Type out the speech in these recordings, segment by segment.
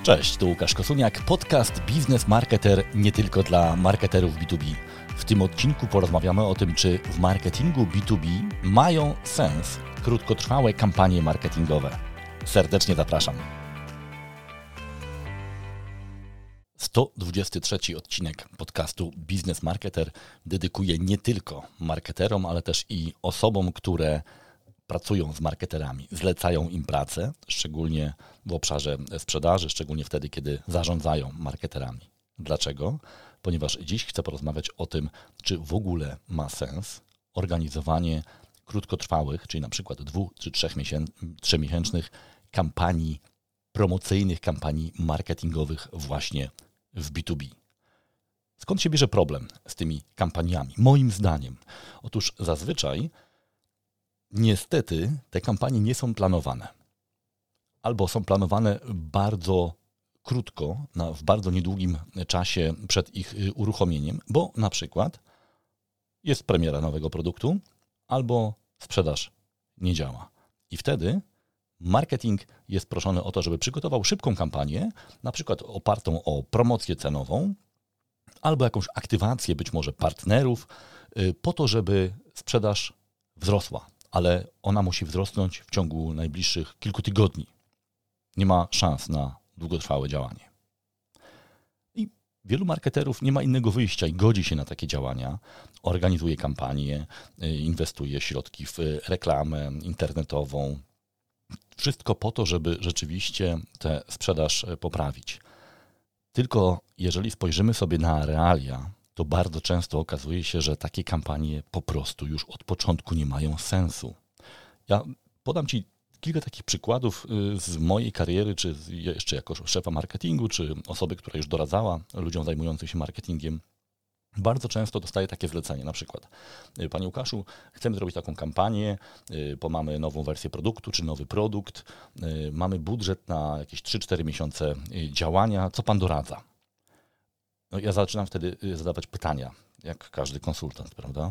Cześć, tu Łukasz Kosuniak, podcast Biznes Marketer nie tylko dla marketerów B2B. W tym odcinku porozmawiamy o tym, czy w marketingu B2B mają sens krótkotrwałe kampanie marketingowe. Serdecznie zapraszam. 123 odcinek podcastu Biznes Marketer dedykuję nie tylko marketerom, ale też i osobom, które pracują z marketerami, zlecają im pracę, szczególnie w obszarze sprzedaży, szczególnie wtedy, kiedy zarządzają marketerami. Dlaczego? Ponieważ dziś chcę porozmawiać o tym, czy w ogóle ma sens organizowanie krótkotrwałych, czyli na przykład 2 czy 3-miesięcznych kampanii promocyjnych, kampanii marketingowych właśnie w B2B. Skąd się bierze problem z tymi kampaniami? Moim zdaniem. Otóż zazwyczaj niestety te kampanie nie są planowane. Albo są planowane bardzo krótko, w bardzo niedługim czasie przed ich uruchomieniem, bo na przykład jest premiera nowego produktu, albo sprzedaż nie działa. I wtedy marketing jest proszony o to, żeby przygotował szybką kampanię, na przykład opartą o promocję cenową, albo jakąś aktywację być może partnerów, po to, żeby sprzedaż wzrosła. Ale ona musi wzrosnąć w ciągu najbliższych kilku tygodni. Nie ma szans na długotrwałe działanie. I wielu marketerów nie ma innego wyjścia i godzi się na takie działania. Organizuje kampanie, inwestuje środki w reklamę internetową. Wszystko po to, żeby rzeczywiście tę sprzedaż poprawić. Tylko jeżeli spojrzymy sobie na realia, to bardzo często okazuje się, że takie kampanie po prostu już od początku nie mają sensu. Ja podam Ci kilka takich przykładów z mojej kariery, czy jeszcze jako szefa marketingu, czy osoby, która już doradzała ludziom zajmującym się marketingiem. Bardzo często dostaję takie zlecenie, na przykład: Panie Łukaszu, chcemy zrobić taką kampanię, bo mamy nową wersję produktu, czy nowy produkt, mamy budżet na jakieś 3-4 miesiące działania, co Pan doradza? No, ja zaczynam wtedy zadawać pytania, jak każdy konsultant, prawda?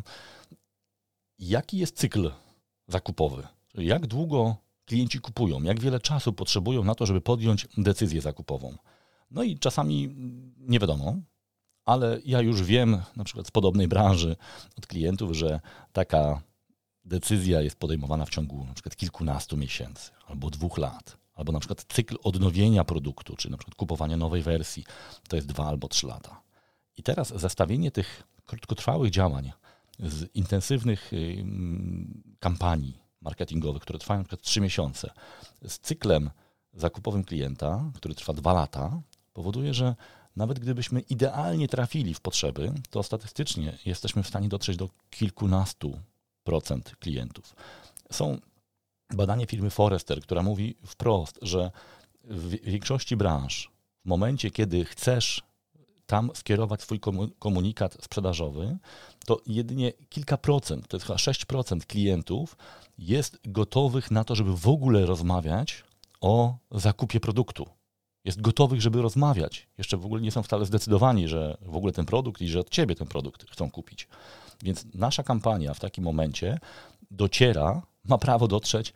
Jaki jest cykl zakupowy? Jak długo klienci kupują? Jak wiele czasu potrzebują na to, żeby podjąć decyzję zakupową? No i czasami nie wiadomo, ale ja już wiem, na przykład z podobnej branży od klientów, że taka decyzja jest podejmowana w ciągu na przykład kilkunastu miesięcy albo 2 lat. Albo na przykład cykl odnowienia produktu, czy na przykład kupowania nowej wersji, to jest 2 albo 3 lata. I teraz zestawienie tych krótkotrwałych działań z intensywnych kampanii marketingowych, które trwają na przykład 3 miesiące, z cyklem zakupowym klienta, który trwa 2 lata, powoduje, że nawet gdybyśmy idealnie trafili w potrzeby, to statystycznie jesteśmy w stanie dotrzeć do kilkunastu procent klientów. Są badanie firmy Forrester, która mówi wprost, że w większości branż w momencie, kiedy chcesz tam skierować swój komunikat sprzedażowy, to jedynie kilka procent, to jest chyba 6% klientów jest gotowych na to, żeby w ogóle rozmawiać o zakupie produktu. Jest gotowych, żeby rozmawiać. Jeszcze w ogóle nie są wcale zdecydowani, że w ogóle ten produkt i że od Ciebie ten produkt chcą kupić. Więc nasza kampania w takim momencie dociera, ma prawo dotrzeć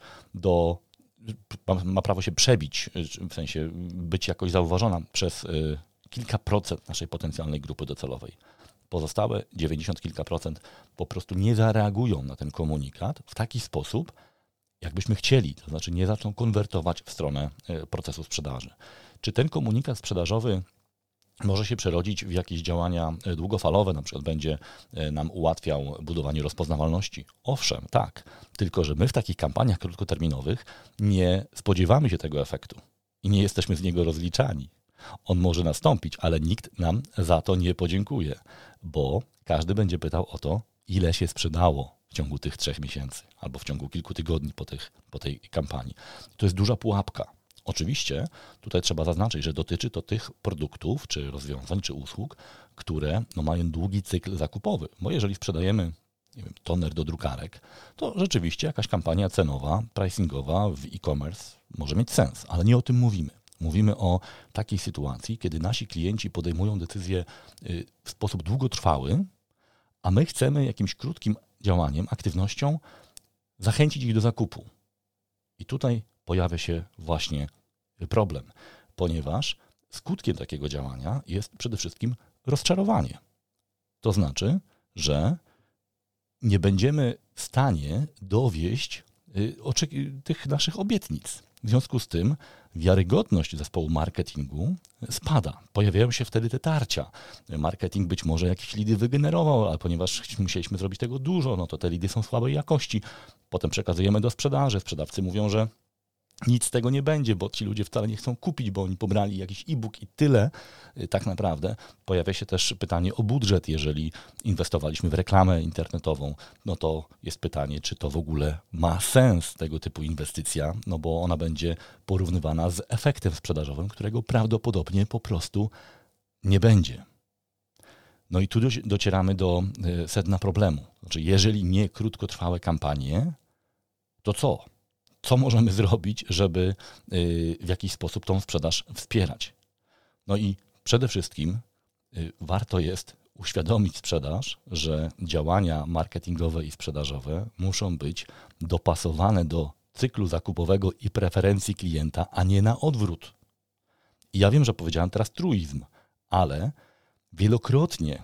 ma prawo się przebić, w sensie być jakoś zauważona przez kilka procent naszej potencjalnej grupy docelowej. Pozostałe 90 kilka procent po prostu nie zareagują na ten komunikat w taki sposób, jakbyśmy chcieli, to znaczy nie zaczną konwertować w stronę procesu sprzedaży. Czy ten komunikat sprzedażowy może się przerodzić w jakieś działania długofalowe, na przykład będzie nam ułatwiał budowanie rozpoznawalności? Owszem, tak, tylko że my w takich kampaniach krótkoterminowych nie spodziewamy się tego efektu i nie jesteśmy z niego rozliczani. On może nastąpić, ale nikt nam za to nie podziękuje, bo każdy będzie pytał o to, ile się sprzedało w ciągu tych 3 miesięcy albo w ciągu kilku tygodni po tej kampanii. To jest duża pułapka. Oczywiście tutaj trzeba zaznaczyć, że dotyczy to tych produktów, czy rozwiązań, czy usług, które mają długi cykl zakupowy. Bo jeżeli sprzedajemy, nie wiem, toner do drukarek, to rzeczywiście jakaś kampania cenowa, pricingowa w e-commerce może mieć sens, ale nie o tym mówimy. Mówimy o takiej sytuacji, kiedy nasi klienci podejmują decyzję w sposób długotrwały, a my chcemy jakimś krótkim działaniem, aktywnością zachęcić ich do zakupu. I tutaj pojawia się właśnie problem, ponieważ skutkiem takiego działania jest przede wszystkim rozczarowanie. To znaczy, że nie będziemy w stanie dowieść tych naszych obietnic. W związku z tym wiarygodność zespołu marketingu spada. Pojawiają się wtedy te tarcia. Marketing być może jakieś lidy wygenerował, ale ponieważ musieliśmy zrobić tego dużo, no to te lidy są słabej jakości. Potem przekazujemy do sprzedaży. Sprzedawcy mówią, że nic z tego nie będzie, bo ci ludzie wcale nie chcą kupić, bo oni pobrali jakiś e-book i tyle. Tak naprawdę pojawia się też pytanie o budżet. Jeżeli inwestowaliśmy w reklamę internetową, no to jest pytanie, czy to w ogóle ma sens, tego typu inwestycja, no bo ona będzie porównywana z efektem sprzedażowym, którego prawdopodobnie po prostu nie będzie. No i tu docieramy do sedna problemu. Znaczy, jeżeli nie krótkotrwałe kampanie, to co? Co możemy zrobić, żeby w jakiś sposób tą sprzedaż wspierać? No i przede wszystkim warto jest uświadomić sprzedaż, że działania marketingowe i sprzedażowe muszą być dopasowane do cyklu zakupowego i preferencji klienta, a nie na odwrót. I ja wiem, że powiedziałem teraz truizm, ale wielokrotnie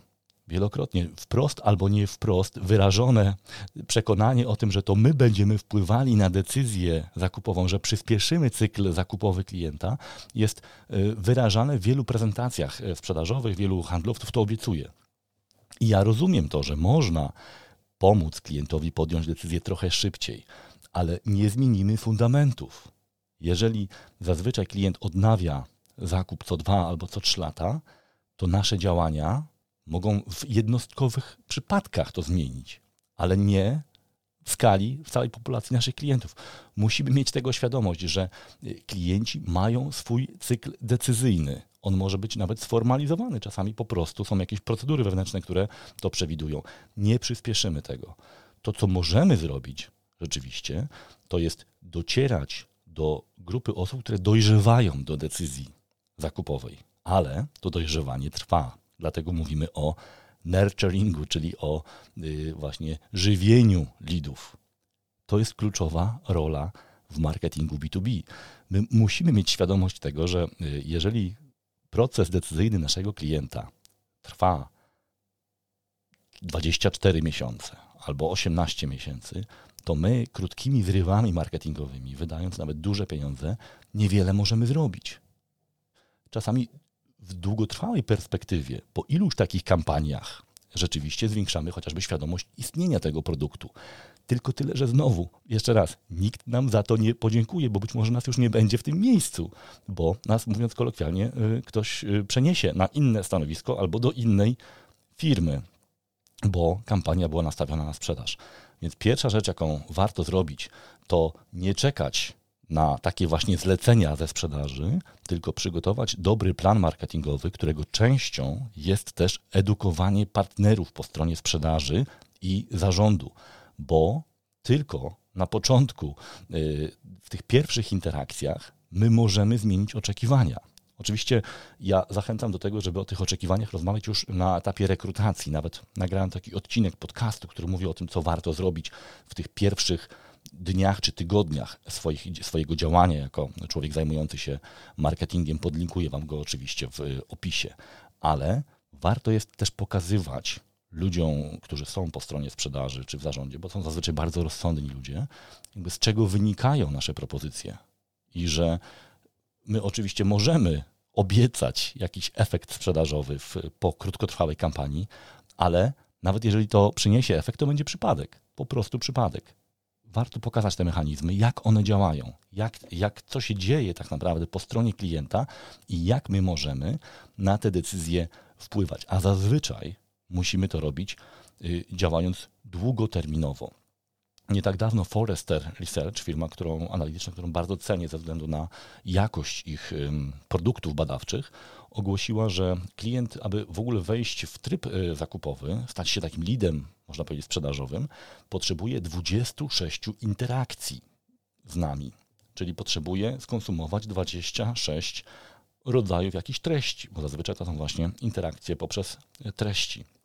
wprost albo nie wprost wyrażone przekonanie o tym, że to my będziemy wpływali na decyzję zakupową, że przyspieszymy cykl zakupowy klienta, jest wyrażane w wielu prezentacjach sprzedażowych, wielu handlowców to obiecuje. I ja rozumiem to, że można pomóc klientowi podjąć decyzję trochę szybciej, ale nie zmienimy fundamentów. Jeżeli zazwyczaj klient odnawia zakup co 2 albo co 3 lata, to nasze działania mogą w jednostkowych przypadkach to zmienić, ale nie w skali, w całej populacji naszych klientów. Musimy mieć tego świadomość, że klienci mają swój cykl decyzyjny. On może być nawet sformalizowany. Czasami po prostu są jakieś procedury wewnętrzne, które to przewidują. Nie przyspieszymy tego. To, co możemy zrobić rzeczywiście, to jest docierać do grupy osób, które dojrzewają do decyzji zakupowej. Ale to dojrzewanie trwa. Dlatego mówimy o nurturingu, czyli o właśnie żywieniu leadów. To jest kluczowa rola w marketingu B2B. My musimy mieć świadomość tego, że jeżeli proces decyzyjny naszego klienta trwa 24 miesiące albo 18 miesięcy, to my krótkimi zrywami marketingowymi, wydając nawet duże pieniądze, niewiele możemy zrobić. Czasami w długotrwałej perspektywie, po iluś takich kampaniach, rzeczywiście zwiększamy chociażby świadomość istnienia tego produktu. Tylko tyle, że znowu, jeszcze raz, nikt nam za to nie podziękuje, bo być może nas już nie będzie w tym miejscu, bo nas, mówiąc kolokwialnie, ktoś przeniesie na inne stanowisko albo do innej firmy, bo kampania była nastawiona na sprzedaż. Więc pierwsza rzecz, jaką warto zrobić, to nie czekać na takie właśnie zlecenia ze sprzedaży, tylko przygotować dobry plan marketingowy, którego częścią jest też edukowanie partnerów po stronie sprzedaży i zarządu, bo tylko na początku, w tych pierwszich interakcjach, my możemy zmienić oczekiwania. Oczywiście ja zachęcam do tego, żeby o tych oczekiwaniach rozmawiać już na etapie rekrutacji. Nawet nagrałem taki odcinek podcastu, który mówi o tym, co warto zrobić w tych pierwszych dniach czy tygodniach swojego działania jako człowiek zajmujący się marketingiem. Podlinkuję Wam go oczywiście w opisie. Ale warto jest też pokazywać ludziom, którzy są po stronie sprzedaży czy w zarządzie, bo są zazwyczaj bardzo rozsądni ludzie, jakby z czego wynikają nasze propozycje. I że my oczywiście możemy obiecać jakiś efekt sprzedażowy po krótkotrwałej kampanii, ale nawet jeżeli to przyniesie efekt, to będzie przypadek. Po prostu przypadek. Warto pokazać te mechanizmy, jak one działają, co się dzieje tak naprawdę po stronie klienta i jak my możemy na te decyzje wpływać. A zazwyczaj musimy to robić działając długoterminowo. Nie tak dawno Forrester Research, firma analityczna, którą bardzo cenię ze względu na jakość ich produktów badawczych, ogłosiła, że klient, aby w ogóle wejść w tryb zakupowy, stać się takim leadem, można powiedzieć, sprzedażowym, potrzebuje 26 interakcji z nami. Czyli potrzebuje skonsumować 26 rodzajów jakichś treści, bo zazwyczaj to są właśnie interakcje poprzez treści.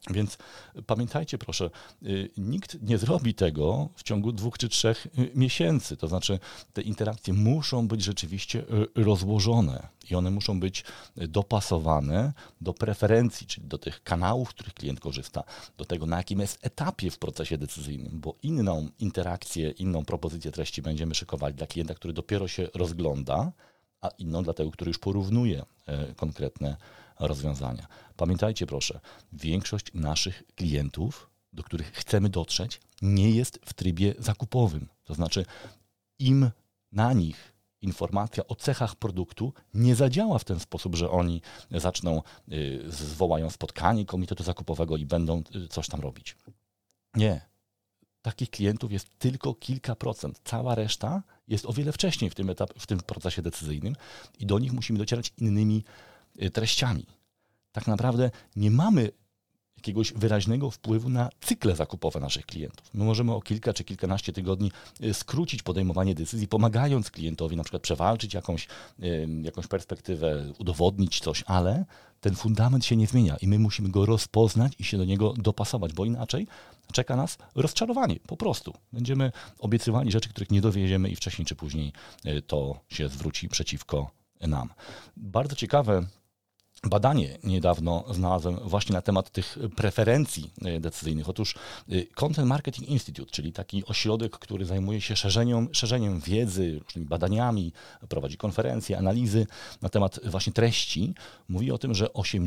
Więc pamiętajcie proszę, nikt nie zrobi tego w ciągu 2 czy 3 miesięcy. To znaczy te interakcje muszą być rzeczywiście rozłożone i one muszą być dopasowane do preferencji, czyli do tych kanałów, w których klient korzysta, do tego, na jakim jest etapie w procesie decyzyjnym, bo inną interakcję, inną propozycję treści będziemy szykowali dla klienta, który dopiero się rozgląda, a inną dla tego, który już porównuje konkretne rozwiązania. Pamiętajcie proszę, większość naszych klientów, do których chcemy dotrzeć, nie jest w trybie zakupowym. To znaczy im na nich informacja o cechach produktu nie zadziała w ten sposób, że oni zaczną, zwołają spotkanie komitetu zakupowego i będą coś tam robić. Nie. Takich klientów jest tylko kilka procent. Cała reszta jest o wiele wcześniej w tym procesie decyzyjnym i do nich musimy docierać innymi treściami. Tak naprawdę nie mamy jakiegoś wyraźnego wpływu na cykle zakupowe naszych klientów. My możemy o kilka czy kilkanaście tygodni skrócić podejmowanie decyzji, pomagając klientowi na przykład przewalczyć jakąś perspektywę, udowodnić coś, ale ten fundament się nie zmienia i my musimy go rozpoznać i się do niego dopasować, bo inaczej czeka nas rozczarowanie, po prostu. Będziemy obiecywali rzeczy, których nie dowieziemy i wcześniej czy później to się zwróci przeciwko nam. Bardzo ciekawe badanie niedawno znalazłem właśnie na temat tych preferencji decyzyjnych. Otóż Content Marketing Institute, czyli taki ośrodek, który zajmuje się szerzeniem wiedzy, różnymi badaniami, prowadzi konferencje, analizy na temat właśnie treści, mówi o tym, że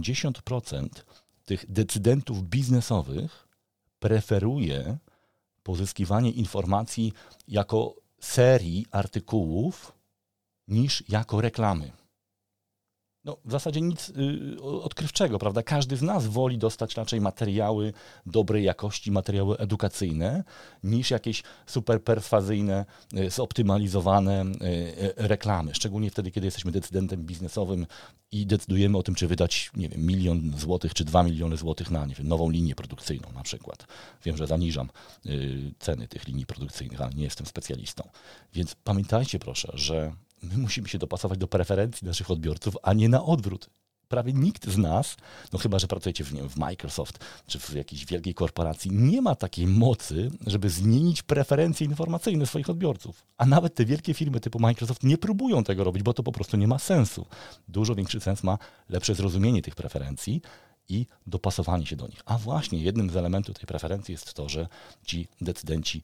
80% tych decydentów biznesowych preferuje pozyskiwanie informacji jako serii artykułów niż jako reklamy. No, w zasadzie nic odkrywczego, prawda? Każdy z nas woli dostać raczej materiały dobrej jakości, materiały edukacyjne, niż jakieś super perswazyjne, zoptymalizowane reklamy. Szczególnie wtedy, kiedy jesteśmy decydentem biznesowym i decydujemy o tym, czy wydać, nie wiem, 1 000 000 złotych, czy 2 miliony złotych na, nie wiem, nową linię produkcyjną na przykład. Wiem, że zaniżam ceny tych linii produkcyjnych, ale nie jestem specjalistą. Więc pamiętajcie proszę, że my musimy się dopasować do preferencji naszych odbiorców, a nie na odwrót. Prawie nikt z nas, no chyba że pracujecie w Microsoft czy w jakiejś wielkiej korporacji, nie ma takiej mocy, żeby zmienić preferencje informacyjne swoich odbiorców. A nawet te wielkie firmy typu Microsoft nie próbują tego robić, bo to po prostu nie ma sensu. Dużo większy sens ma lepsze zrozumienie tych preferencji i dopasowanie się do nich. A właśnie jednym z elementów tej preferencji jest to, że ci decydenci,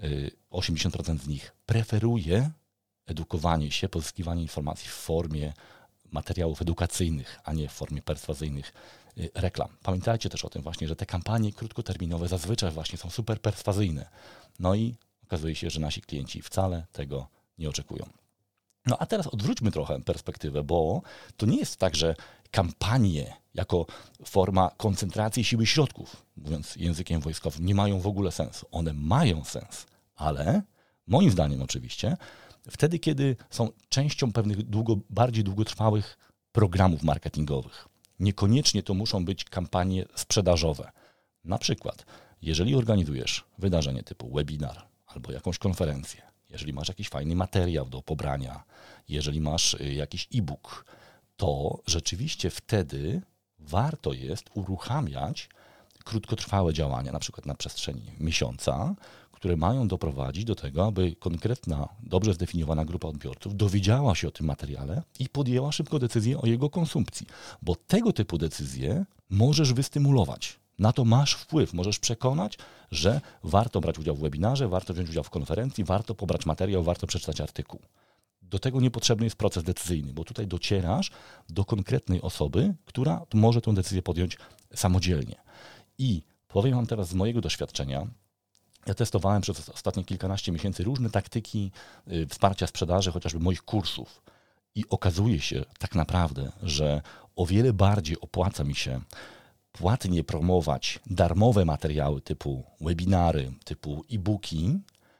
80% z nich preferuje edukowanie się, pozyskiwanie informacji w formie materiałów edukacyjnych, a nie w formie perswazyjnych reklam. Pamiętajcie też o tym właśnie, że te kampanie krótkoterminowe zazwyczaj właśnie są super perswazyjne. No i okazuje się, że nasi klienci wcale tego nie oczekują. No a teraz odwróćmy trochę perspektywę, bo to nie jest tak, że kampanie jako forma koncentracji siły środków, mówiąc językiem wojskowym, nie mają w ogóle sensu. One mają sens, ale moim zdaniem oczywiście wtedy, kiedy są częścią pewnych bardziej długotrwałych programów marketingowych. Niekoniecznie to muszą być kampanie sprzedażowe. Na przykład, jeżeli organizujesz wydarzenie typu webinar albo jakąś konferencję, jeżeli masz jakiś fajny materiał do pobrania, jeżeli masz jakiś e-book, to rzeczywiście wtedy warto jest uruchamiać krótkotrwałe działania, na przykład na przestrzeni miesiąca, które mają doprowadzić do tego, aby konkretna, dobrze zdefiniowana grupa odbiorców dowiedziała się o tym materiale i podjęła szybko decyzję o jego konsumpcji. Bo tego typu decyzje możesz wystymulować. Na to masz wpływ. Możesz przekonać, że warto brać udział w webinarze, warto wziąć udział w konferencji, warto pobrać materiał, warto przeczytać artykuł. Do tego niepotrzebny jest proces decyzyjny, bo tutaj docierasz do konkretnej osoby, która może tę decyzję podjąć samodzielnie. I powiem wam teraz z mojego doświadczenia, ja testowałem przez ostatnie kilkanaście miesięcy różne taktyki wsparcia sprzedaży, chociażby moich kursów. I okazuje się tak naprawdę, że o wiele bardziej opłaca mi się płatnie promować darmowe materiały typu webinary, typu e-booki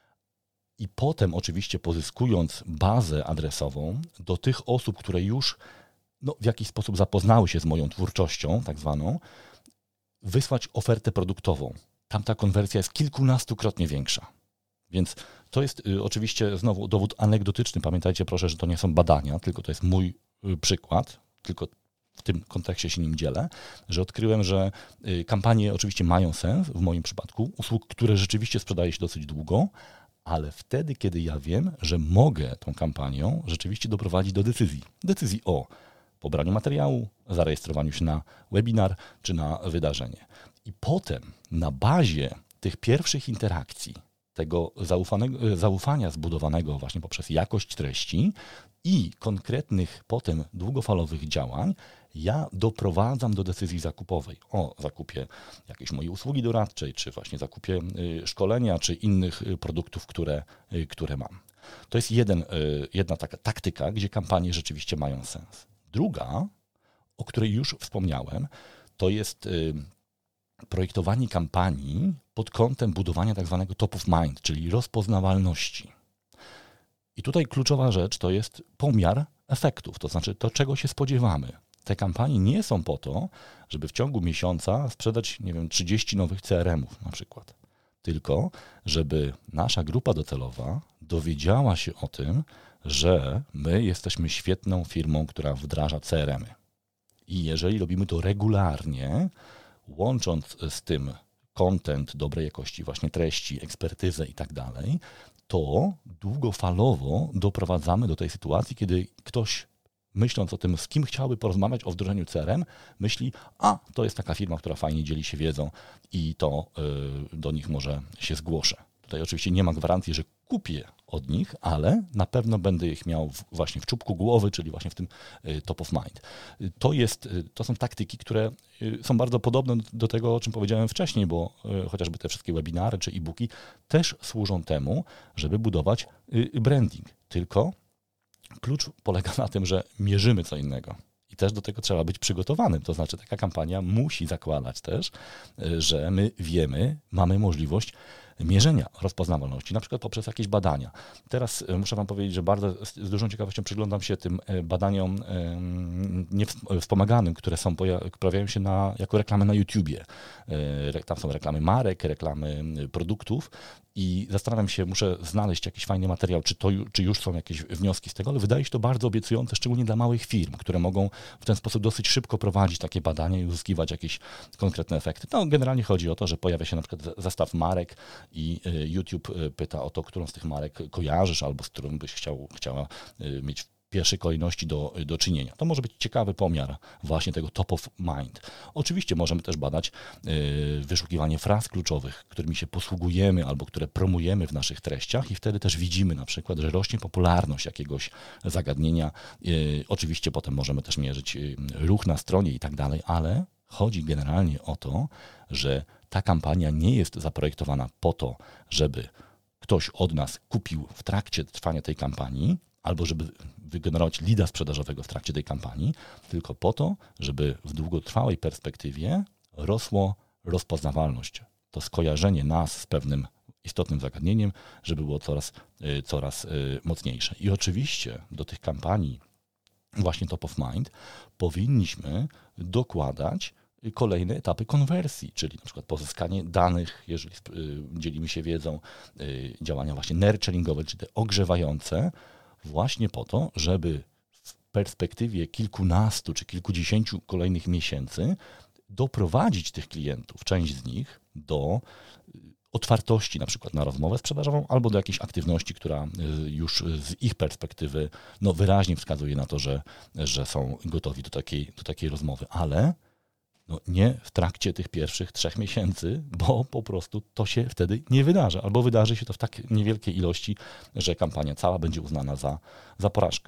i potem oczywiście pozyskując bazę adresową do tych osób, które już w jakiś sposób zapoznały się z moją twórczością, tak zwaną, wysłać ofertę produktową. Tam ta konwersja jest kilkunastokrotnie większa. Więc to jest oczywiście znowu dowód anegdotyczny. Pamiętajcie proszę, że to nie są badania, tylko to jest mój przykład. Tylko w tym kontekście się nim dzielę, że odkryłem, że kampanie oczywiście mają sens w moim przypadku, usług, które rzeczywiście sprzedaje się dosyć długo, ale wtedy, kiedy ja wiem, że mogę tą kampanią rzeczywiście doprowadzić do decyzji o pobraniu materiału, zarejestrowaniu się na webinar czy na wydarzenie. I potem na bazie tych pierwszych interakcji, tego zaufania zbudowanego właśnie poprzez jakość treści i konkretnych potem długofalowych działań, ja doprowadzam do decyzji zakupowej o zakupie jakiejś mojej usługi doradczej, czy właśnie zakupie szkolenia, czy innych produktów, które mam. To jest jedna taka taktyka, gdzie kampanie rzeczywiście mają sens. Druga, o której już wspomniałem, to jest projektowanie kampanii pod kątem budowania tak zwanego top of mind, czyli rozpoznawalności. I tutaj kluczowa rzecz to jest pomiar efektów, to znaczy to, czego się spodziewamy. Te kampanie nie są po to, żeby w ciągu miesiąca sprzedać, 30 nowych CRM-ów na przykład, tylko żeby nasza grupa docelowa dowiedziała się o tym, że my jesteśmy świetną firmą, która wdraża CRM-y. I jeżeli robimy to regularnie, łącząc z tym content dobrej jakości, właśnie treści, ekspertyzę i tak dalej, to długofalowo doprowadzamy do tej sytuacji, kiedy ktoś, myśląc o tym, z kim chciałby porozmawiać o wdrożeniu CRM, myśli, to jest taka firma, która fajnie dzieli się wiedzą i to do nich może się zgłoszę. Tutaj oczywiście nie ma gwarancji, że kupię od nich, ale na pewno będę ich miał właśnie w czubku głowy, czyli właśnie w tym top of mind. To są taktyki, które są bardzo podobne do tego, o czym powiedziałem wcześniej, bo chociażby te wszystkie webinary czy e-booki też służą temu, żeby budować branding. Tylko klucz polega na tym, że mierzymy co innego. I też do tego trzeba być przygotowanym. To znaczy taka kampania musi zakładać też, że my wiemy, mamy możliwość mierzenia rozpoznawalności, na przykład poprzez jakieś badania. Teraz muszę Wam powiedzieć, że bardzo z dużą ciekawością przyglądam się tym badaniom wspomaganym, które pojawiają się jako reklamy na YouTubie. Tam są reklamy marek, reklamy produktów i zastanawiam się, muszę znaleźć jakiś fajny materiał, czy już są jakieś wnioski z tego, ale wydaje się to bardzo obiecujące, szczególnie dla małych firm, które mogą w ten sposób dosyć szybko prowadzić takie badania i uzyskiwać jakieś konkretne efekty. Generalnie chodzi o to, że pojawia się na przykład zestaw marek i YouTube pyta o to, którą z tych marek kojarzysz albo z którą byś chciała mieć w pierwszej kolejności do czynienia. To może być ciekawy pomiar właśnie tego top of mind. Oczywiście możemy też badać wyszukiwanie fraz kluczowych, którymi się posługujemy albo które promujemy w naszych treściach i wtedy też widzimy na przykład, że rośnie popularność jakiegoś zagadnienia. Oczywiście potem możemy też mierzyć ruch na stronie i tak dalej, ale chodzi generalnie o to, że ta kampania nie jest zaprojektowana po to, żeby ktoś od nas kupił w trakcie trwania tej kampanii, albo żeby wygenerować leada sprzedażowego w trakcie tej kampanii, tylko po to, żeby w długotrwałej perspektywie rosło rozpoznawalność. To skojarzenie nas z pewnym istotnym zagadnieniem, żeby było coraz mocniejsze. I oczywiście do tych kampanii właśnie top of mind powinniśmy dokładać kolejne etapy konwersji, czyli na przykład pozyskanie danych, jeżeli dzielimy się wiedzą, działania właśnie nurturingowe, czyli te ogrzewające, właśnie po to, żeby w perspektywie kilkunastu czy kilkudziesięciu kolejnych miesięcy doprowadzić tych klientów, część z nich, do otwartości na przykład na rozmowę sprzedażową albo do jakiejś aktywności, która już z ich perspektywy wyraźnie wskazuje na to, że są gotowi do takiej rozmowy, ale nie w trakcie tych pierwszych 3 miesięcy, bo po prostu to się wtedy nie wydarzy, albo wydarzy się to w tak niewielkiej ilości, że kampania cała będzie uznana za porażkę.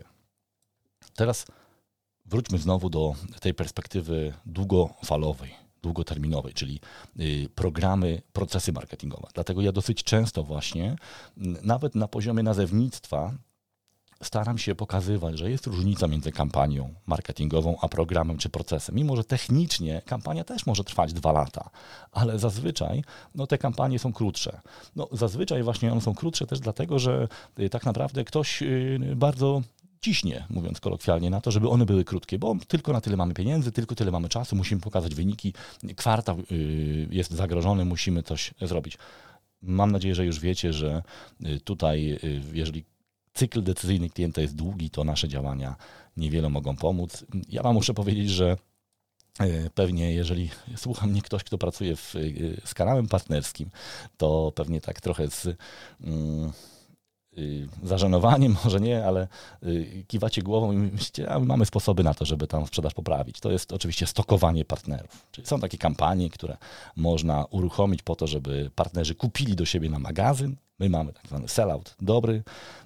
Teraz wróćmy znowu do tej perspektywy długofalowej, długoterminowej, czyli programy, procesy marketingowe. Dlatego ja dosyć często właśnie, nawet na poziomie nazewnictwa, staram się pokazywać, że jest różnica między kampanią marketingową a programem czy procesem. Mimo że technicznie kampania też może trwać 2 lata, ale zazwyczaj te kampanie są krótsze. Zazwyczaj właśnie one są krótsze też dlatego, że tak naprawdę ktoś bardzo ciśnie, mówiąc kolokwialnie, na to, żeby one były krótkie, bo tylko na tyle mamy pieniędzy, tylko tyle mamy czasu, musimy pokazać wyniki, kwartał jest zagrożony, musimy coś zrobić. Mam nadzieję, że już wiecie, że tutaj, jeżeli cykl decyzyjny klienta jest długi, to nasze działania niewiele mogą pomóc. Ja wam muszę powiedzieć, że pewnie jeżeli słucha mnie ktoś, kto pracuje z kanałem partnerskim, to pewnie tak trochę z zażenowaniem, może nie, ale kiwacie głową i myślicie, a my mamy sposoby na to, żeby tam sprzedaż poprawić. To jest oczywiście stokowanie partnerów. Czyli są takie kampanie, które można uruchomić po to, żeby partnerzy kupili do siebie na magazyn. My mamy tak zwany sell-out dobry,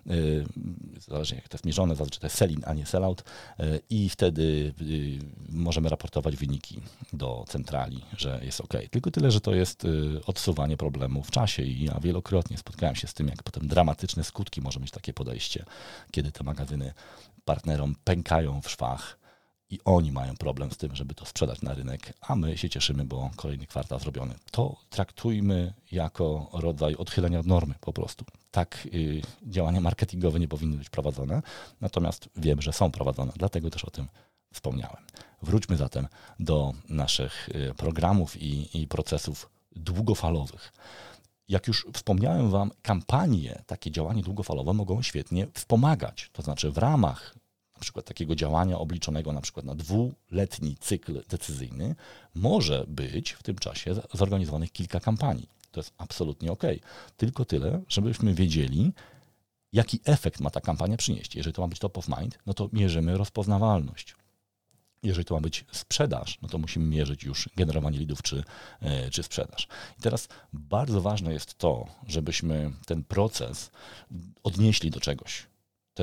zależnie jak to jest mierzone, zazwyczaj to jest sell-in, a nie sell-out i wtedy możemy raportować wyniki do centrali, że jest ok. Tylko tyle, że to jest odsuwanie problemu w czasie i ja wielokrotnie spotkałem się z tym, jak potem dramatyczne skutki może mieć takie podejście, kiedy te magazyny partnerom pękają w szwach i oni mają problem z tym, żeby to sprzedać na rynek, a my się cieszymy, bo kolejny kwartał zrobiony. To traktujmy jako rodzaj odchylenia od normy po prostu. Tak działania marketingowe nie powinny być prowadzone, natomiast wiem, że są prowadzone, dlatego też o tym wspomniałem. Wróćmy zatem do naszych programów i procesów długofalowych. Jak już wspomniałem wam, kampanie, takie działanie długofalowe mogą świetnie wspomagać, to znaczy w ramach na przykład takiego działania obliczonego na przykład na 2-letni cykl decyzyjny może być w tym czasie zorganizowanych kilka kampanii. To jest absolutnie ok. Tylko tyle, żebyśmy wiedzieli, jaki efekt ma ta kampania przynieść. Jeżeli to ma być top of mind, no to mierzymy rozpoznawalność. Jeżeli to ma być sprzedaż, no to musimy mierzyć już generowanie leadów czy sprzedaż. I teraz bardzo ważne jest to, żebyśmy ten proces odnieśli do czegoś.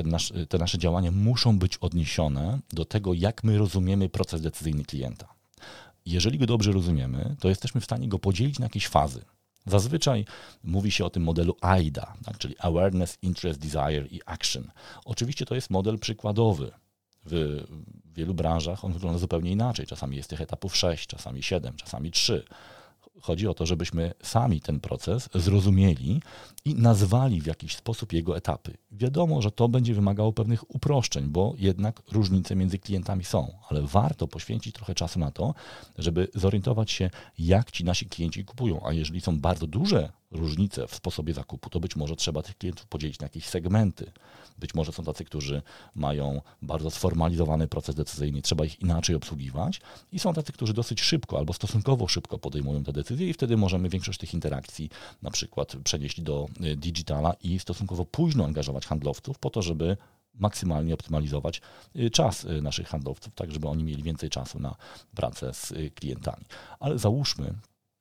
Te nasze działania muszą być odniesione do tego, jak my rozumiemy proces decyzyjny klienta. Jeżeli go dobrze rozumiemy, to jesteśmy w stanie go podzielić na jakieś fazy. Zazwyczaj mówi się o tym modelu AIDA, tak, czyli Awareness, Interest, Desire i Action. Oczywiście to jest model przykładowy. W wielu branżach on wygląda zupełnie inaczej. Czasami jest tych etapów 6, czasami 7, czasami 3. Chodzi o to, żebyśmy sami ten proces zrozumieli i nazwali w jakiś sposób jego etapy. Wiadomo, że to będzie wymagało pewnych uproszczeń, bo jednak różnice między klientami są, ale warto poświęcić trochę czasu na to, żeby zorientować się, jak ci nasi klienci kupują, a jeżeli są bardzo duże różnice w sposobie zakupu, to być może trzeba tych klientów podzielić na jakieś segmenty. Być może są tacy, którzy mają bardzo sformalizowany proces decyzyjny, trzeba ich inaczej obsługiwać i są tacy, którzy dosyć szybko albo stosunkowo szybko podejmują te decyzje i wtedy możemy większość tych interakcji na przykład przenieść do digitala i stosunkowo późno angażować handlowców po to, żeby maksymalnie optymalizować czas naszych handlowców, tak żeby oni mieli więcej czasu na pracę z klientami. Ale załóżmy,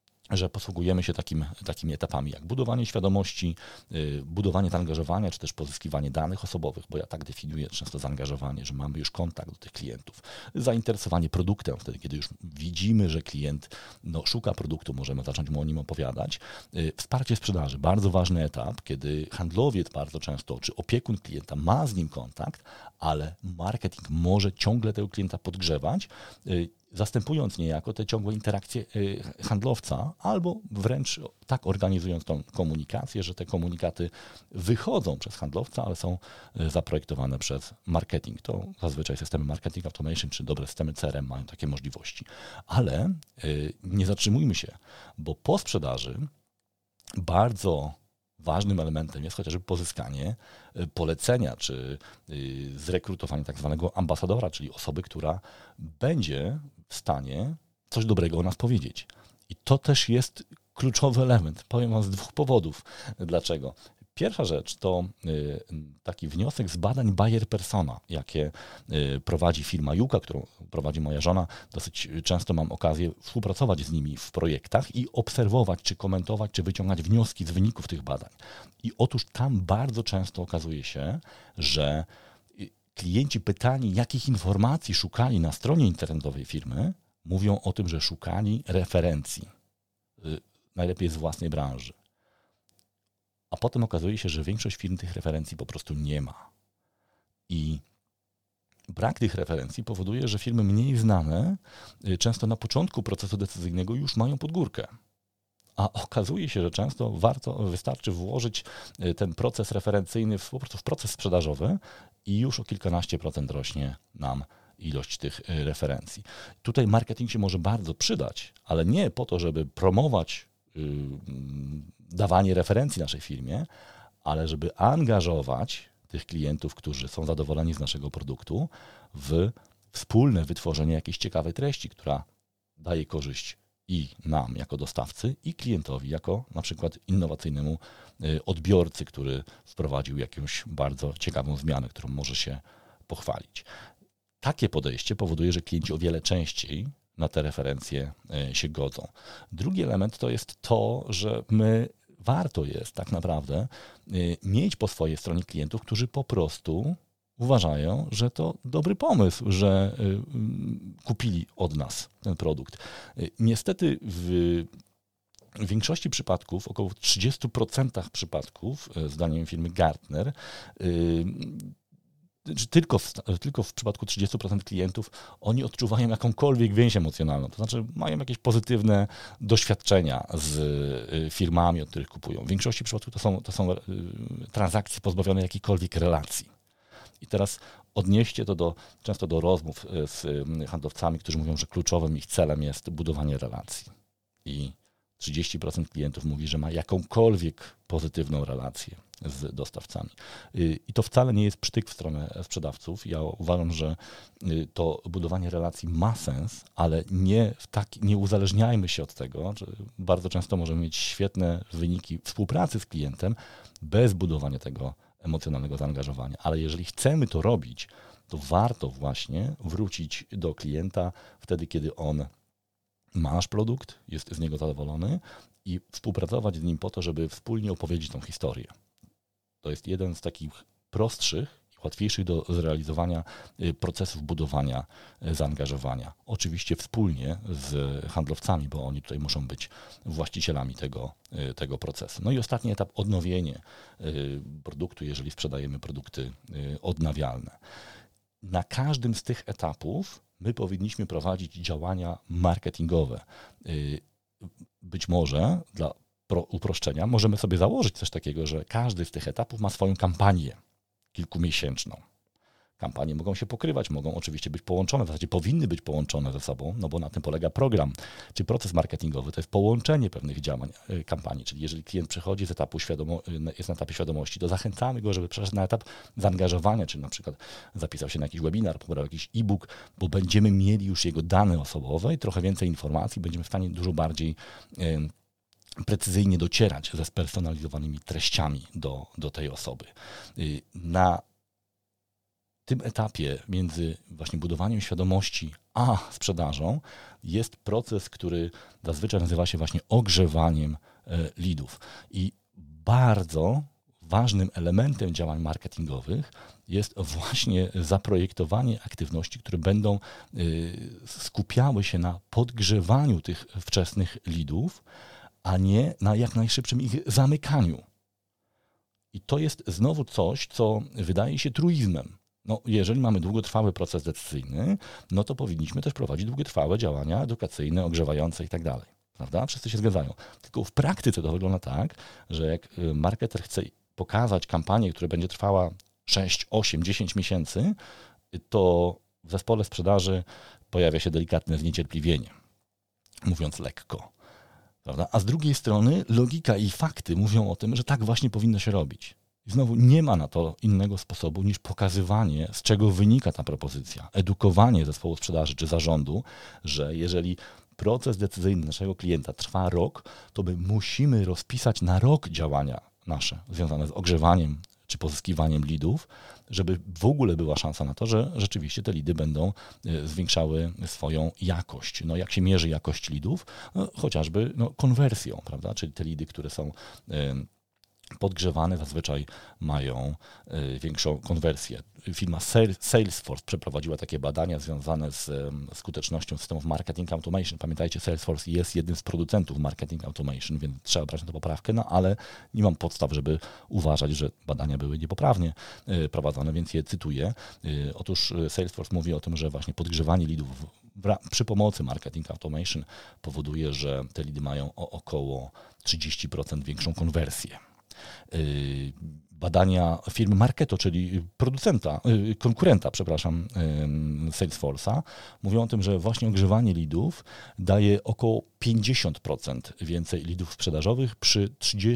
że posługujemy się takimi etapami jak budowanie świadomości, budowanie zaangażowania, czy też pozyskiwanie danych osobowych, bo ja tak definiuję często zaangażowanie, że mamy już kontakt do tych klientów, zainteresowanie produktem, wtedy kiedy już widzimy, że klient szuka produktu, możemy zacząć mu o nim opowiadać, wsparcie sprzedaży, bardzo ważny etap, kiedy handlowiec bardzo często, czy opiekun klienta ma z nim kontakt, ale marketing może ciągle tego klienta podgrzewać, zastępując niejako te ciągłe interakcje handlowca, albo wręcz tak organizując tą komunikację, że te komunikaty wychodzą przez handlowca, ale są zaprojektowane przez marketing. To zazwyczaj systemy marketing automation czy dobre systemy CRM mają takie możliwości. Ale nie zatrzymujmy się, bo po sprzedaży bardzo ważnym elementem jest chociażby pozyskanie polecenia czy zrekrutowanie tak zwanego ambasadora, czyli osoby, która będzie w stanie coś dobrego o nas powiedzieć. I to też jest kluczowy element. Powiem wam z 2 powodów. Dlaczego? Pierwsza rzecz to taki wniosek z badań Bayer Persona, jakie prowadzi firma Juka, którą prowadzi moja żona. Dosyć często mam okazję współpracować z nimi w projektach i obserwować, czy komentować, czy wyciągać wnioski z wyników tych badań. I otóż tam bardzo często okazuje się, że klienci pytani, jakich informacji szukali na stronie internetowej firmy, mówią o tym, że szukali referencji, najlepiej z własnej branży. A potem okazuje się, że większość firm tych referencji po prostu nie ma. I brak tych referencji powoduje, że firmy mniej znane często na początku procesu decyzyjnego już mają pod górkę. A okazuje się, że często wystarczy włożyć ten proces referencyjny po prostu w proces sprzedażowy i już o kilkanaście procent rośnie nam ilość tych referencji. Tutaj marketing się może bardzo przydać, ale nie po to, żeby promować dawanie referencji naszej firmie, ale żeby angażować tych klientów, którzy są zadowoleni z naszego produktu, w wspólne wytworzenie jakiejś ciekawej treści, która daje korzyść i nam jako dostawcy, i klientowi jako na przykład innowacyjnemu odbiorcy, który wprowadził jakąś bardzo ciekawą zmianę, którą może się pochwalić. Takie podejście powoduje, że klienci o wiele częściej na te referencje się godzą. Drugi element to jest to, że warto jest tak naprawdę mieć po swojej stronie klientów, którzy po prostu uważają, że to dobry pomysł, że kupili od nas ten produkt. Niestety w większości przypadków, około 30% przypadków, zdaniem firmy Gartner, tylko w przypadku 30% klientów oni odczuwają jakąkolwiek więź emocjonalną, to znaczy mają jakieś pozytywne doświadczenia z firmami, od których kupują. W większości przypadków to są transakcje pozbawione jakiejkolwiek relacji. I teraz odnieście to często do rozmów z handlowcami, którzy mówią, że kluczowym ich celem jest budowanie relacji. I 30% klientów mówi, że ma jakąkolwiek pozytywną relację z dostawcami. I to wcale nie jest przytyk w stronę sprzedawców. Ja uważam, że to budowanie relacji ma sens, ale nie uzależniajmy się od tego, że bardzo często możemy mieć świetne wyniki współpracy z klientem bez budowania tego emocjonalnego zaangażowania. Ale jeżeli chcemy to robić, to warto właśnie wrócić do klienta wtedy, kiedy on ma nasz produkt, jest z niego zadowolony i współpracować z nim po to, żeby wspólnie opowiedzieć tą historię. To jest jeden z takich prostszych i łatwiejszych do zrealizowania procesów budowania zaangażowania. Oczywiście wspólnie z handlowcami, bo oni tutaj muszą być właścicielami tego procesu. No i ostatni etap, odnowienie produktu, jeżeli sprzedajemy produkty odnawialne. Na każdym z tych etapów my powinniśmy prowadzić działania marketingowe. Być może dla uproszczenia możemy sobie założyć coś takiego, że każdy z tych etapów ma swoją kampanię kilkumiesięczną. Kampanie mogą się pokrywać, mogą oczywiście być połączone, w zasadzie powinny być połączone ze sobą, no bo na tym polega program, czy proces marketingowy, to jest połączenie pewnych działań kampanii, czyli jeżeli klient przechodzi z etapu jest na etapie świadomości, to zachęcamy go, żeby przeszedł na etap zaangażowania, czyli na przykład zapisał się na jakiś webinar, pobrał jakiś e-book, bo będziemy mieli już jego dane osobowe i trochę więcej informacji, będziemy w stanie dużo bardziej precyzyjnie docierać ze spersonalizowanymi treściami do tej osoby. Na tym etapie między właśnie budowaniem świadomości a sprzedażą jest proces, który zazwyczaj nazywa się właśnie ogrzewaniem leadów. I bardzo ważnym elementem działań marketingowych jest właśnie zaprojektowanie aktywności, które będą skupiały się na podgrzewaniu tych wczesnych leadów, a nie na jak najszybszym ich zamykaniu. I to jest znowu coś, co wydaje się truizmem. No, jeżeli mamy długotrwały proces decyzyjny, no to powinniśmy też prowadzić długotrwałe działania edukacyjne, ogrzewające i tak dalej. Prawda? Wszyscy się zgadzają. Tylko w praktyce to wygląda tak, że jak marketer chce pokazać kampanię, która będzie trwała 6, 8, 10 miesięcy, to w zespole sprzedaży pojawia się delikatne zniecierpliwienie, mówiąc lekko. Prawda? A z drugiej strony logika i fakty mówią o tym, że tak właśnie powinno się robić. I znowu nie ma na to innego sposobu niż pokazywanie, z czego wynika ta propozycja. Edukowanie zespołu sprzedaży czy zarządu, że jeżeli proces decyzyjny naszego klienta trwa rok, to my musimy rozpisać na rok działania nasze związane z ogrzewaniem czy pozyskiwaniem leadów, żeby w ogóle była szansa na to, że rzeczywiście te leady będą zwiększały swoją jakość. No, jak się mierzy jakość leadów? No, chociażby konwersją, prawda? Czyli te leady, które są podgrzewane, zazwyczaj mają większą konwersję. Firma Salesforce przeprowadziła takie badania związane z skutecznością systemów marketing automation. Pamiętajcie, Salesforce jest jednym z producentów marketing automation, więc trzeba brać na to poprawkę, no ale nie mam podstaw, żeby uważać, że badania były niepoprawnie prowadzone, więc je cytuję. Otóż Salesforce mówi o tym, że właśnie podgrzewanie leadów przy pomocy marketing automation powoduje, że te leady mają o około 30% większą konwersję. Badania firmy Marketo, czyli konkurenta, Salesforce'a, mówią o tym, że właśnie ogrzewanie leadów daje około 50% więcej leadów sprzedażowych przy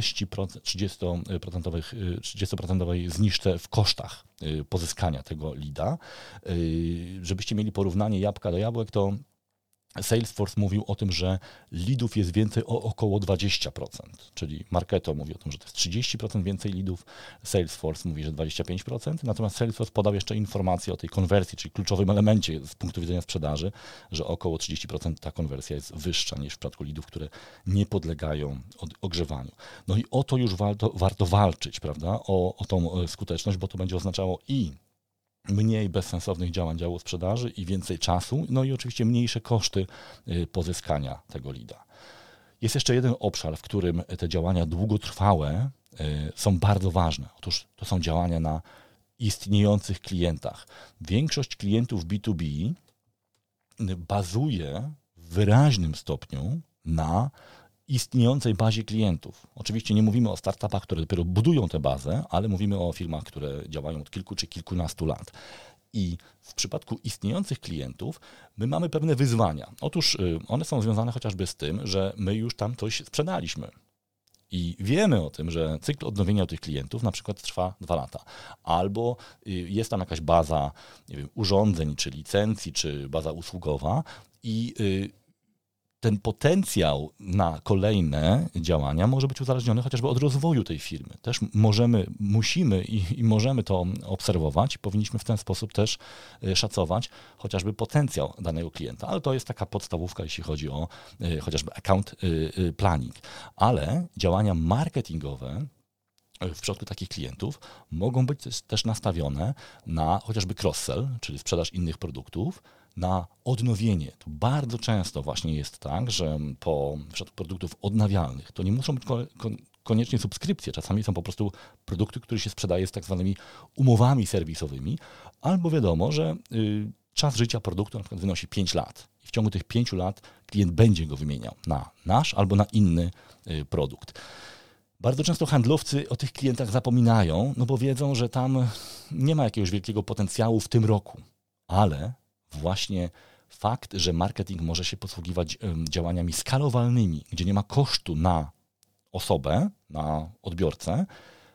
30% zniżce w kosztach pozyskania tego leada. Żebyście mieli porównanie jabłka do jabłek, to Salesforce mówił o tym, że leadów jest więcej o około 20%, czyli Marketo mówi o tym, że to jest 30% więcej leadów, Salesforce mówi, że 25%, natomiast Salesforce podał jeszcze informację o tej konwersji, czyli kluczowym elemencie z punktu widzenia sprzedaży, że około 30% ta konwersja jest wyższa niż w przypadku leadów, które nie podlegają ogrzewaniu. No i o to już warto walczyć, prawda, o tą skuteczność, bo to będzie oznaczało i mniej bezsensownych działań działu sprzedaży i więcej czasu, no i oczywiście mniejsze koszty pozyskania tego leada. Jest jeszcze jeden obszar, w którym te działania długotrwałe są bardzo ważne. Otóż to są działania na istniejących klientach. Większość klientów B2B bazuje w wyraźnym stopniu na istniejącej bazie klientów. Oczywiście nie mówimy o startupach, które dopiero budują tę bazę, ale mówimy o firmach, które działają od kilku czy kilkunastu lat. I w przypadku istniejących klientów my mamy pewne wyzwania. Otóż one są związane chociażby z tym, że my już tam coś sprzedaliśmy. I wiemy o tym, że cykl odnowienia tych klientów na przykład trwa 2 lata. Albo jest tam jakaś baza, nie wiem, urządzeń, czy licencji, czy baza usługowa i ten potencjał na kolejne działania może być uzależniony chociażby od rozwoju tej firmy. Też musimy i możemy to obserwować. Powinniśmy w ten sposób też szacować chociażby potencjał danego klienta. Ale to jest taka podstawówka, jeśli chodzi o chociażby account planning. Ale działania marketingowe w przypadku takich klientów mogą być też nastawione na chociażby cross-sell, czyli sprzedaż innych produktów, na odnowienie. To bardzo często właśnie jest tak, że w przypadku produktów odnawialnych to nie muszą być koniecznie subskrypcje. Czasami są po prostu produkty, które się sprzedaje z tak zwanymi umowami serwisowymi, albo wiadomo, że czas życia produktu na przykład wynosi 5 lat. I w ciągu tych 5 lat klient będzie go wymieniał na nasz albo na inny produkt. Bardzo często handlowcy o tych klientach zapominają, no bo wiedzą, że tam nie ma jakiegoś wielkiego potencjału w tym roku, ale właśnie fakt, że marketing może się posługiwać działaniami skalowalnymi, gdzie nie ma kosztu na osobę, na odbiorcę,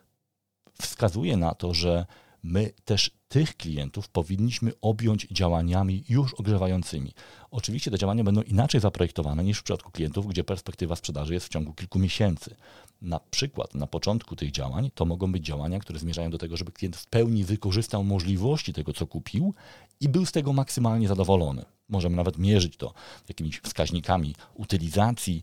wskazuje na to, że my też tych klientów powinniśmy objąć działaniami już ogrzewającymi. Oczywiście te działania będą inaczej zaprojektowane niż w przypadku klientów, gdzie perspektywa sprzedaży jest w ciągu kilku miesięcy. Na przykład na początku tych działań to mogą być działania, które zmierzają do tego, żeby klient w pełni wykorzystał możliwości tego, co kupił i był z tego maksymalnie zadowolony. Możemy nawet mierzyć to jakimiś wskaźnikami utylizacji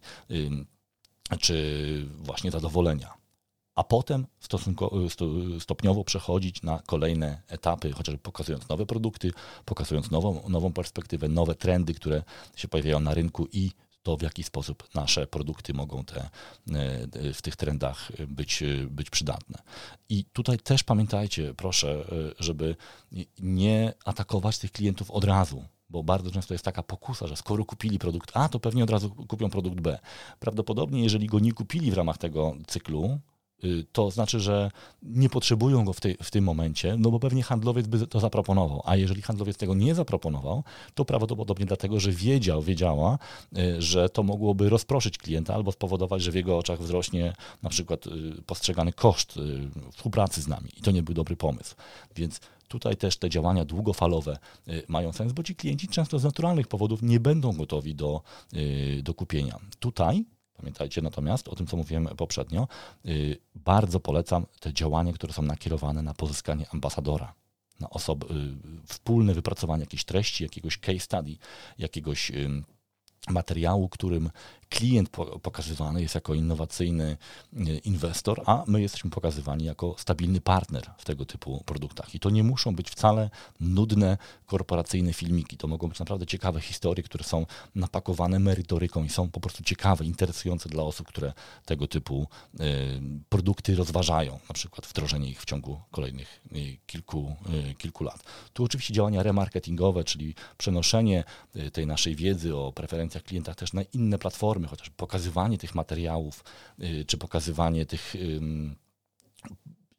czy właśnie zadowolenia. A potem stopniowo przechodzić na kolejne etapy, chociażby pokazując nowe produkty, pokazując nową perspektywę, nowe trendy, które się pojawiają na rynku i to, w jaki sposób nasze produkty mogą w tych trendach być przydatne. I tutaj też pamiętajcie, proszę, żeby nie atakować tych klientów od razu, bo bardzo często jest taka pokusa, że skoro kupili produkt A, to pewnie od razu kupią produkt B. Prawdopodobnie, jeżeli go nie kupili w ramach tego cyklu, to znaczy, że nie potrzebują go w tym momencie, no bo pewnie handlowiec by to zaproponował. A jeżeli handlowiec tego nie zaproponował, to prawdopodobnie dlatego, że wiedziała, że to mogłoby rozproszyć klienta albo spowodować, że w jego oczach wzrośnie na przykład postrzegany koszt współpracy z nami. I to nie był dobry pomysł. Więc tutaj też te działania długofalowe mają sens, bo ci klienci często z naturalnych powodów nie będą gotowi do kupienia. Tutaj pamiętajcie natomiast o tym, co mówiłem poprzednio, bardzo polecam te działania, które są nakierowane na pozyskanie ambasadora, na wspólne wypracowanie jakiejś treści, jakiegoś case study, jakiegoś materiału, którym klient pokazywany jest jako innowacyjny inwestor, a my jesteśmy pokazywani jako stabilny partner w tego typu produktach. I to nie muszą być wcale nudne, korporacyjne filmiki. To mogą być naprawdę ciekawe historie, które są napakowane merytoryką i są po prostu ciekawe, interesujące dla osób, które tego typu produkty rozważają, na przykład wdrożenie ich w ciągu kolejnych kilku lat. Tu oczywiście działania remarketingowe, czyli przenoszenie tej naszej wiedzy o preferencjach klienta też na inne platformy, chociaż pokazywanie tych materiałów, czy pokazywanie tych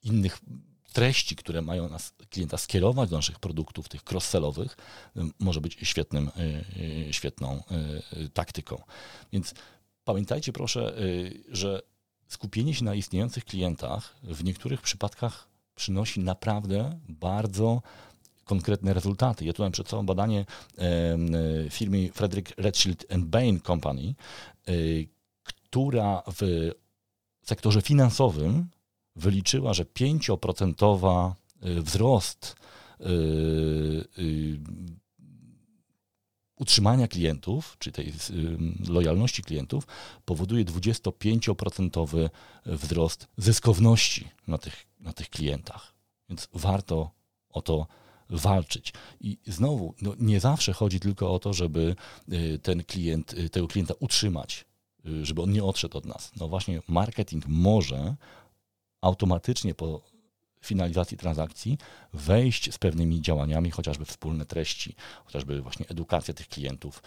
innych treści, które mają nas, klienta skierować do naszych produktów, tych cross-sellowych, może być świetną taktyką. Więc pamiętajcie proszę, że skupienie się na istniejących klientach w niektórych przypadkach przynosi naprawdę bardzo konkretne rezultaty. Ja tu mam przed sobą badanie firmy Frederick Rothschild & Bain Company, która w sektorze finansowym wyliczyła, że 5% wzrost utrzymania klientów, czy tej lojalności klientów, powoduje 25% wzrost zyskowności na tych klientach. Więc warto o to walczyć. I znowu, nie zawsze chodzi tylko o to, żeby tego klienta utrzymać, żeby on nie odszedł od nas. No właśnie, marketing może automatycznie po finalizacji transakcji wejść z pewnymi działaniami, chociażby wspólne treści, chociażby właśnie edukacja tych klientów,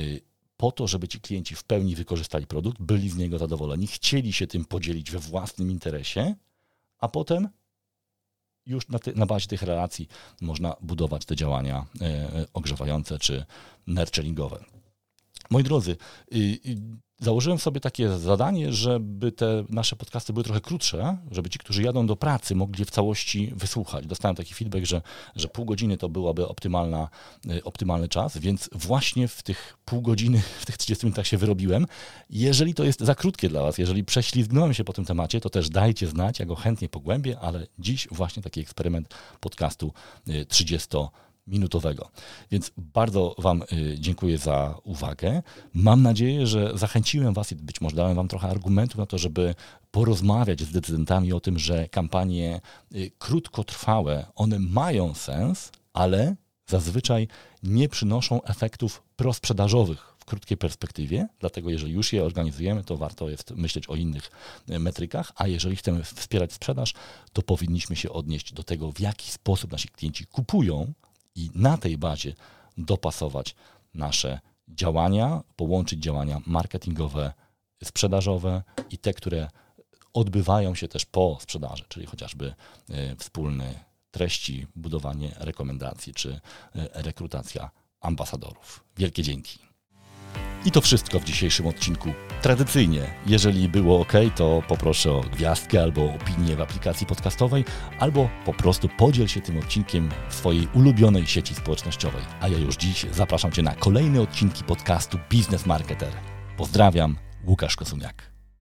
po to, żeby ci klienci w pełni wykorzystali produkt, byli z niego zadowoleni, chcieli się tym podzielić we własnym interesie, a potem już na bazie tych relacji można budować te działania ogrzewające czy nurturingowe. Moi drodzy, założyłem sobie takie zadanie, żeby te nasze podcasty były trochę krótsze, żeby ci, którzy jadą do pracy, mogli w całości wysłuchać. Dostałem taki feedback, że pół godziny to byłaby optymalny czas, więc właśnie w tych pół godziny, w tych 30 minutach się wyrobiłem. Jeżeli to jest za krótkie dla was, jeżeli prześlizgnąłem się po tym temacie, to też dajcie znać, ja go chętnie pogłębię, ale dziś właśnie taki eksperyment podcastu 30-minutowego. Więc bardzo wam dziękuję za uwagę. Mam nadzieję, że zachęciłem was i być może dałem wam trochę argumentów na to, żeby porozmawiać z decydentami o tym, że kampanie krótkotrwałe, one mają sens, ale zazwyczaj nie przynoszą efektów prosprzedażowych w krótkiej perspektywie, dlatego jeżeli już je organizujemy, to warto jest myśleć o innych metrykach, a jeżeli chcemy wspierać sprzedaż, to powinniśmy się odnieść do tego, w jaki sposób nasi klienci kupują i na tej bazie dopasować nasze działania, połączyć działania marketingowe, sprzedażowe i te, które odbywają się też po sprzedaży, czyli chociażby wspólne treści, budowanie rekomendacji czy rekrutacja ambasadorów. Wielkie dzięki. I to wszystko w dzisiejszym odcinku. Tradycyjnie, jeżeli było ok, to poproszę o gwiazdkę albo opinię w aplikacji podcastowej, albo po prostu podziel się tym odcinkiem w swojej ulubionej sieci społecznościowej. A ja już dziś zapraszam Cię na kolejne odcinki podcastu Biznes Marketer. Pozdrawiam, Łukasz Kosuniak.